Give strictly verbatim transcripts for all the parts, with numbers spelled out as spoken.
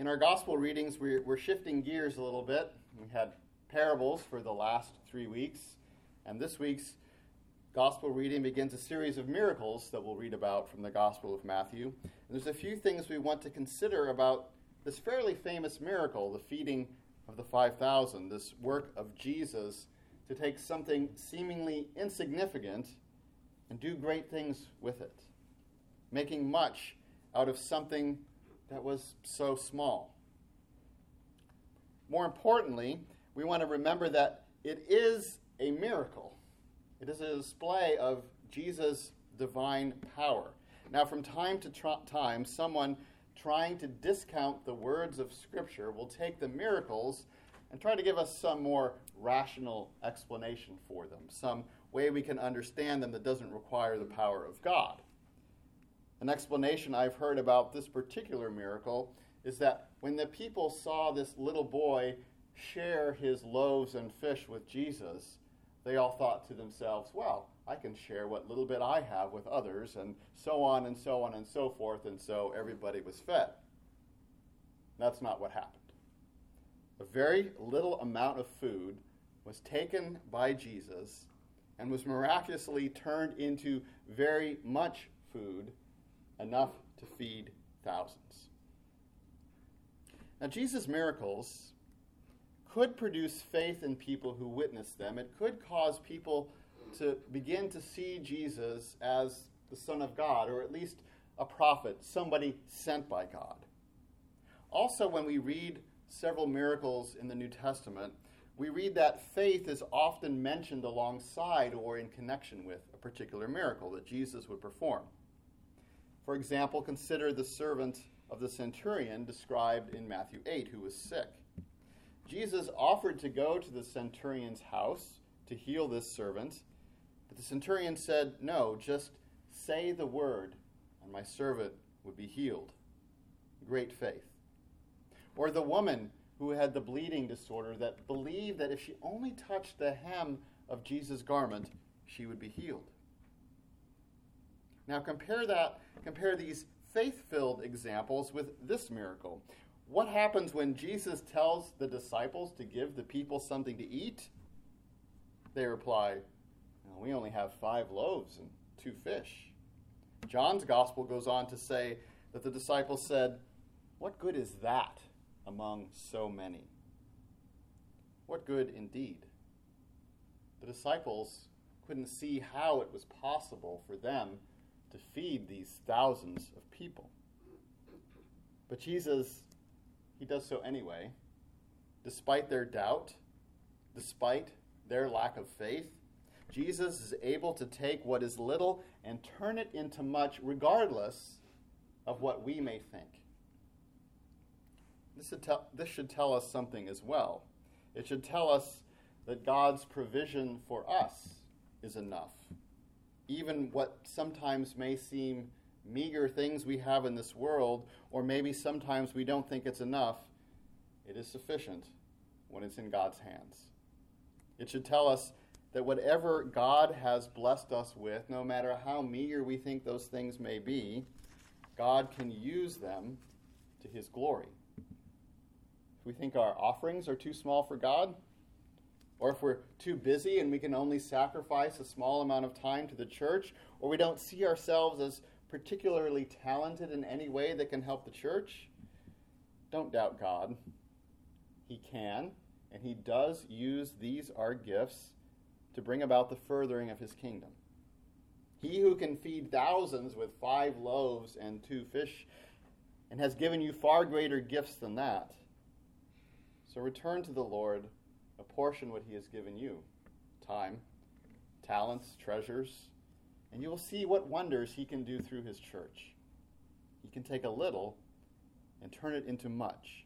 In our gospel readings, we're, we're shifting gears a little bit. We had parables for the last three weeks, and this week's gospel reading begins a series of miracles that we'll read about from the Gospel of Matthew. And there's a few things we want to consider about this fairly famous miracle, the feeding of the five thousand, this work of Jesus to take something seemingly insignificant and do great things with it, making much out of something that was so small. More importantly, we want to remember that it is a miracle. It is a display of Jesus' divine power. Now, from time to tr- time, someone trying to discount the words of Scripture will take the miracles and try to give us some more rational explanation for them, some way we can understand them that doesn't require the power of God. An explanation I've heard about this particular miracle is that when the people saw this little boy share his loaves and fish with Jesus, they all thought to themselves, well, I can share what little bit I have with others, and so on and so on and so forth, and so everybody was fed. That's not what happened. A very little amount of food was taken by Jesus and was miraculously turned into very much food, enough to feed thousands. Now, Jesus' miracles could produce faith in people who witnessed them. It could cause people to begin to see Jesus as the Son of God, or at least a prophet, somebody sent by God. Also, when we read several miracles in the New Testament, we read that faith is often mentioned alongside or in connection with a particular miracle that Jesus would perform. For example, consider the servant of the centurion described in Matthew eight, who was sick. Jesus offered to go to the centurion's house to heal this servant, but the centurion said, no, just say the word, and my servant would be healed. Great faith. Or the woman who had the bleeding disorder that believed that if she only touched the hem of Jesus' garment, she would be healed. Now compare that, compare these faith-filled examples with this miracle. What happens when Jesus tells the disciples to give the people something to eat? They reply, well, we only have five loaves and two fish. John's gospel goes on to say that the disciples said, what good is that among so many? What good indeed? The disciples couldn't see how it was possible for them to feed these thousands of people. But Jesus, he does so anyway, despite their doubt, despite their lack of faith. Jesus is able to take what is little and turn it into much, regardless of what we may think. This should tell, this should tell us something as well. It should tell us that God's provision for us is enough. Even what sometimes may seem meager things we have in this world, or maybe sometimes we don't think it's enough, it is sufficient when it's in God's hands. It should tell us that whatever God has blessed us with, no matter how meager we think those things may be, God can use them to his glory. If we think our offerings are too small for God, or if we're too busy and we can only sacrifice a small amount of time to the church, or we don't see ourselves as particularly talented in any way that can help the church, don't doubt God. He can, and he does use these, our gifts, to bring about the furthering of his kingdom. He who can feed thousands with five loaves and two fish, and has given you far greater gifts than that. So return to the Lord, apportion what he has given you, time, talents, treasures, and you will see what wonders he can do through his church. He can take a little and turn it into much.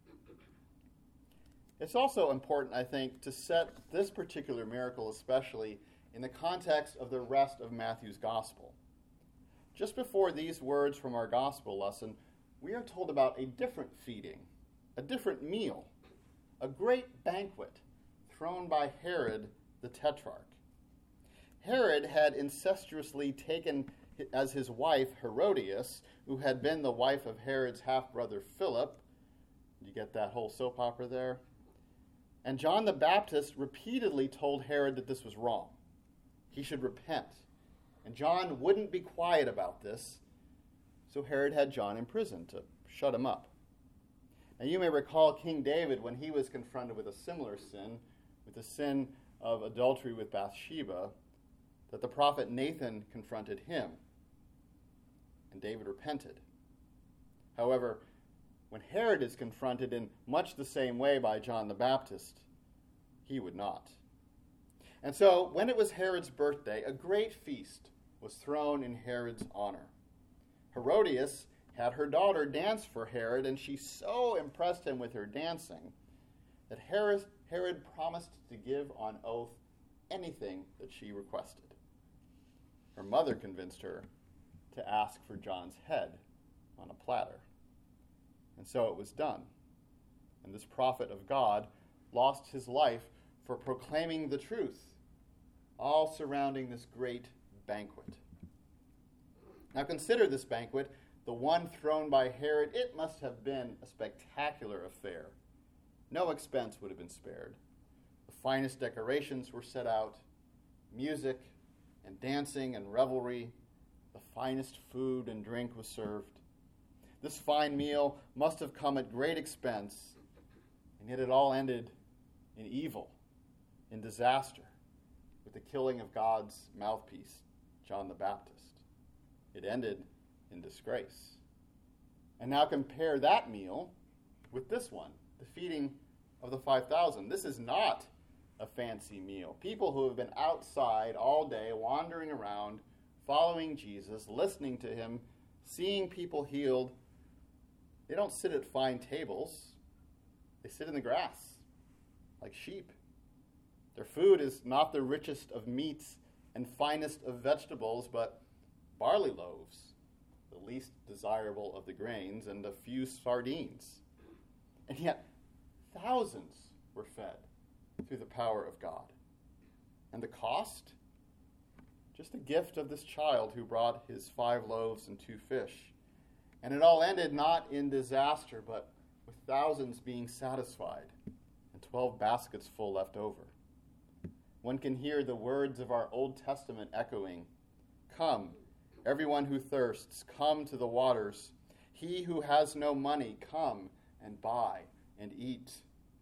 It's also important, I think, to set this particular miracle especially in the context of the rest of Matthew's gospel. Just before these words from our gospel lesson, we are told about a different feeding, a different meal, a great banquet thrown by Herod the Tetrarch. Herod had incestuously taken as his wife Herodias, who had been the wife of Herod's half-brother Philip, You get that whole soap opera there? And John the Baptist repeatedly told Herod that this was wrong. He should repent. And John wouldn't be quiet about this, so Herod had John imprisoned to shut him up. Now you may recall King David when he was confronted with a similar sin, with the sin of adultery with Bathsheba, that the prophet Nathan confronted him, and David repented. However, when Herod is confronted in much the same way by John the Baptist, he would not. And so, when it was Herod's birthday, a great feast was thrown in Herod's honor. Herodias had her daughter dance for Herod, and she so impressed him with her dancing that Herod, Herod promised to give on oath anything that she requested. Her mother convinced her to ask for John's head on a platter. And so it was done. And this prophet of God lost his life for proclaiming the truth, all surrounding this great banquet. Now consider this banquet, the one thrown by Herod. It must have been a spectacular affair. No expense would have been spared. The finest decorations were set out, music and dancing and revelry. The finest food and drink was served. This fine meal must have come at great expense, and yet it all ended in evil, in disaster, with the killing of God's mouthpiece, John the Baptist. It ended in disgrace. And now compare that meal with this one, the feeding of the five thousand. This is not a fancy meal. People who have been outside all day, wandering around, following Jesus, listening to him, seeing people healed, they don't sit at fine tables. They sit in the grass, like sheep. Their food is not the richest of meats and finest of vegetables, but barley loaves, the least desirable of the grains, and a few sardines. And yet, thousands were fed through the power of God. And the cost? Just a gift of this child who brought his five loaves and two fish. And it all ended not in disaster, but with thousands being satisfied and twelve baskets full left over. One can hear the words of our Old Testament echoing, "Come, everyone who thirsts, come to the waters. He who has no money, come and buy and eat."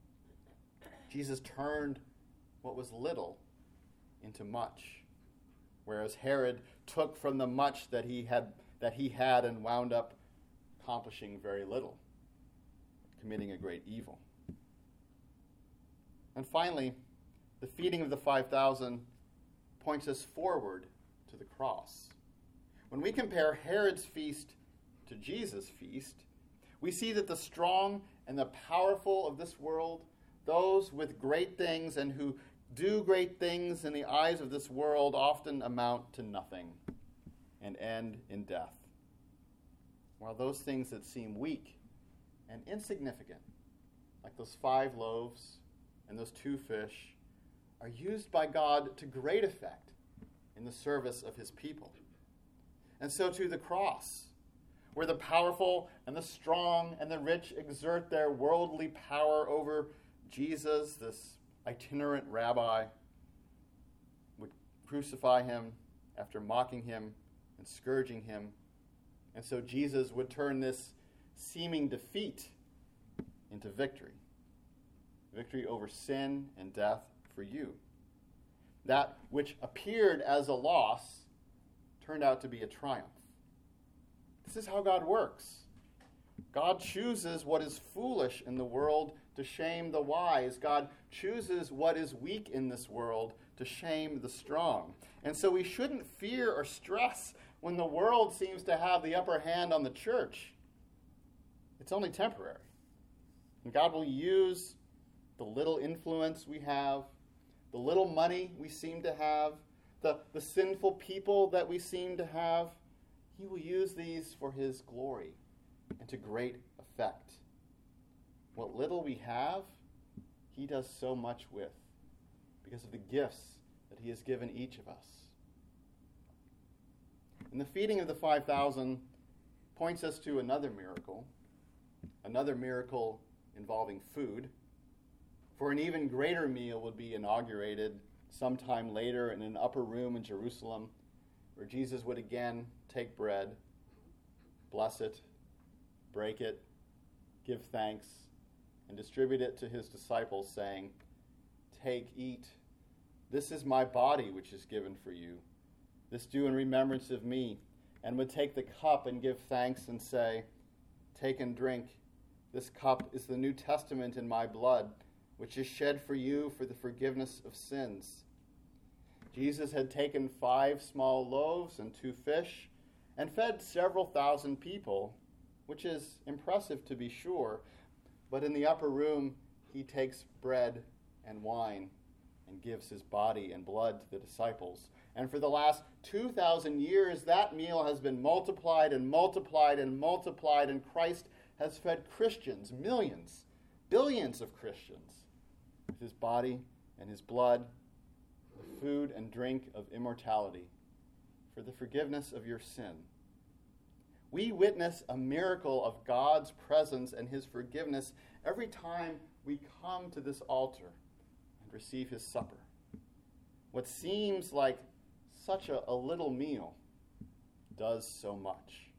Jesus turned what was little into much, whereas Herod took from the much that he had that he had and wound up accomplishing very little, committing a great evil. And finally, the feeding of the five thousand points us forward to the cross. When we compare Herod's feast to Jesus' feast, we see that the strong and the powerful of this world, those with great things and who do great things in the eyes of this world, often amount to nothing and end in death. While those things that seem weak and insignificant, like those five loaves and those two fish, are used by God to great effect in the service of his people. And so to the cross, where the powerful and the strong and the rich exert their worldly power over Jesus, this itinerant rabbi, would crucify him after mocking him and scourging him. And so Jesus would turn this seeming defeat into victory. Victory over sin and death for you. That which appeared as a loss turned out to be a triumph. This is how God works. God chooses what is foolish in the world to shame the wise. God chooses what is weak in this world to shame the strong. And so we shouldn't fear or stress when the world seems to have the upper hand on the church. It's only temporary. And God will use the little influence we have, the little money we seem to have, the, the sinful people that we seem to have. He will use these for his glory and to great effect. What little we have, he does so much with because of the gifts that he has given each of us. And the feeding of the five thousand points us to another miracle, another miracle involving food, for an even greater meal would be inaugurated sometime later in an upper room in Jerusalem, where Jesus would again take bread, bless it, break it, give thanks, and distribute it to his disciples, saying, "Take, eat. This is my body, which is given for you. This do in remembrance of me," and would take the cup and give thanks and say, "Take and drink. This cup is the New Testament in my blood, which is shed for you for the forgiveness of sins." Jesus had taken five small loaves and two fish and fed several thousand people, which is impressive to be sure, but in the upper room he takes bread and wine and gives his body and blood to the disciples. And for the last two thousand years, that meal has been multiplied and multiplied and multiplied, and Christ has fed Christians, millions, billions of Christians, with his body and his blood, the food and drink of immortality, for the forgiveness of your sin. We witness a miracle of God's presence and his forgiveness every time we come to this altar and receive his supper. What seems like such a, a little meal does so much.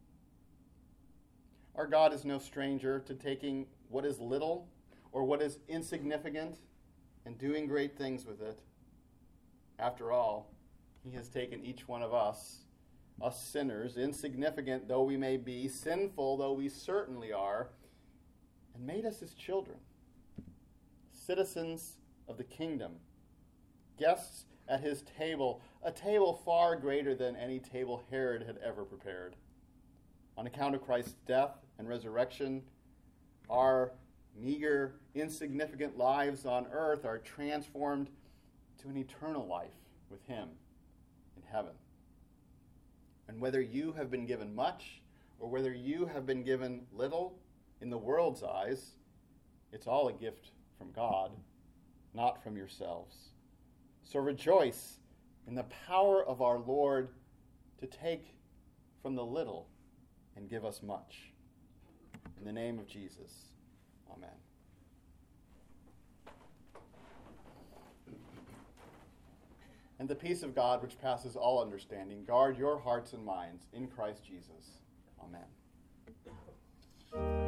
Our God is no stranger to taking what is little or what is insignificant and doing great things with it. After all, he has taken each one of us, us sinners, insignificant though we may be, sinful though we certainly are, and made us his children, citizens of the kingdom, guests at his table, a table far greater than any table Herod had ever prepared. On account of Christ's death and resurrection, our meager, insignificant lives on earth are transformed to an eternal life with him in heaven. And whether you have been given much or whether you have been given little in the world's eyes, it's all a gift from God, not from yourselves. So rejoice in the power of our Lord to take from the little and give us much. In the name of Jesus, amen. And the peace of God, which passes all understanding, guard your hearts and minds in Christ Jesus. Amen.